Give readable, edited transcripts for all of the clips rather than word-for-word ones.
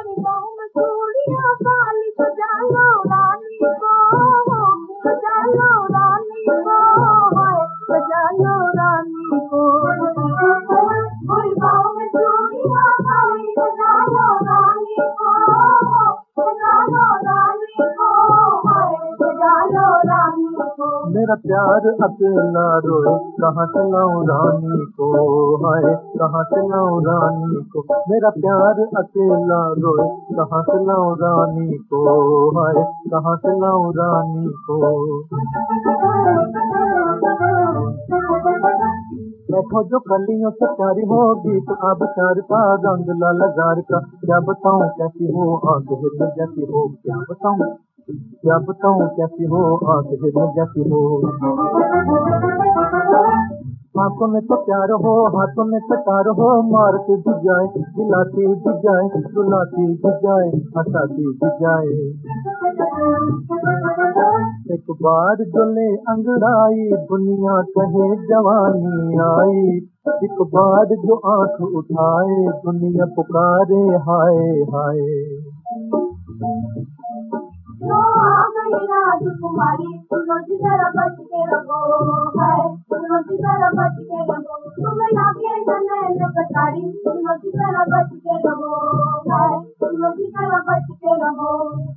तुम्हारी बाहों में चूड़ियां काली सजा लो रानी को, सजा लो रानी को, सजा लो रानी को। कोई बाहों में चूड़ियां काली सजा लो रानी को, सजा लो रानी को, सजा लो रानी को। मेरा प्यार अकेला रोए कहाँ से लाऊं रानी को, हाय कहाँ से लाऊं रानी को। मेरा प्यार अकेला रोए कहाँ से लाऊं रानी को, हाय कहाँ से लाऊं रानी को। देखो जो कलियों से प्यारी होगी तो अब चार का रंग लाल जार का। क्या बताऊं कैसी हो आंख हिरन जैसी हो, क्या बताऊं कैसी हो आंख हिरन जैसी हो। आंखों में तो प्यार हो हाथों में कटार हो, मारती भी जाए दिलाती भी जाए, रुलाती भी जाए हंसाती भी जाए। एक बार जले अंगड़ाई दुनिया कहे जवानी आई, एक बार जो आंख उठाए दुनिया पुकारे हाय हाय। तो आ गई राजकुमारी सुनो जी जरा बच के रहो, है सुनो जी जरा बच के रहो। तुम्हें लागे नैन कटारी सुनो जी जरा बच के रहो, है सुनो जी जरा बच के रहो।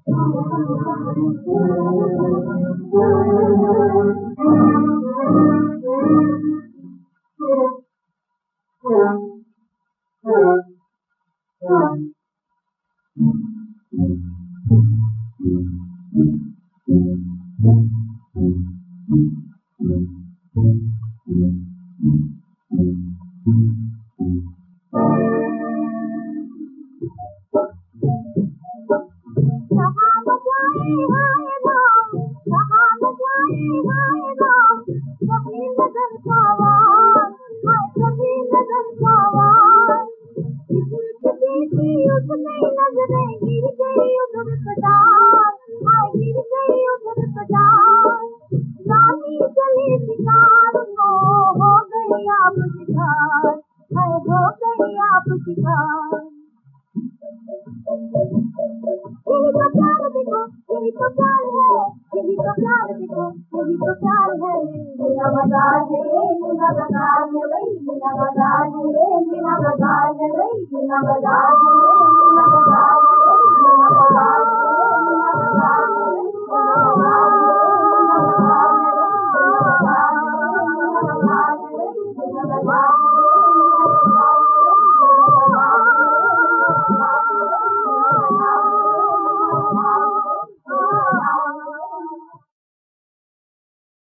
यही तो प्यार है, यही तो प्यार देखो, यही तो प्यार है। मीना बाजार है, मीना बाजार है वही, मीना बाजार है, मीना बाजार है वही, मीना बाजार है, मीना बाजार।